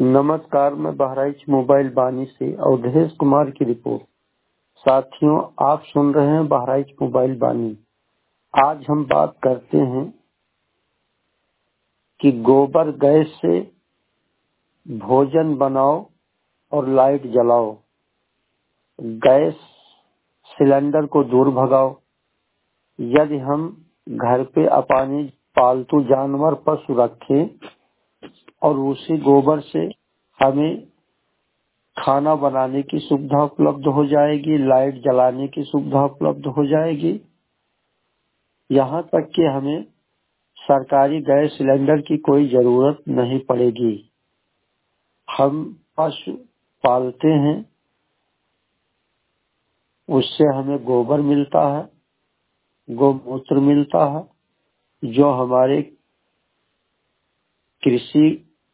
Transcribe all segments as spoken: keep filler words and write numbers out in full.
नमस्कार, मैं बहराइच मोबाइल बानी से अवधेश कुमार की रिपोर्ट। साथियों, आप सुन रहे हैं बहराइच मोबाइल बानी। आज हम बात करते हैं कि गोबर गैस से भोजन बनाओ और लाइट जलाओ, गैस सिलेंडर को दूर भगाओ। यदि हम घर पे अपने पालतू जानवर पशु रखें और उसी गोबर से हमें खाना बनाने की सुविधा उपलब्ध हो जाएगी, लाइट जलाने की सुविधा उपलब्ध हो जाएगी। यहाँ तक कि हमें सरकारी गैस सिलेंडर की कोई जरूरत नहीं पड़ेगी। हम पशु पालते हैं, उससे हमें गोबर मिलता है, गोमूत्र मिलता है, जो हमारे कृषि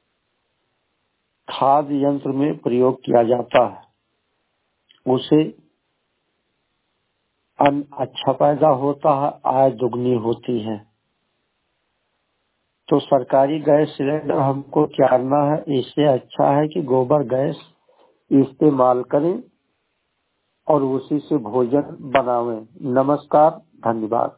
खाद यंत्र में प्रयोग किया जाता है। उसे अन्न अच्छा पैदा होता है, आय दुगनी होती है। तो सरकारी गैस सिलेंडर हमको क्या करना है, इससे अच्छा है कि गोबर गैस इस्तेमाल करें और उसी से भोजन बनावें। नमस्कार, धन्यवाद।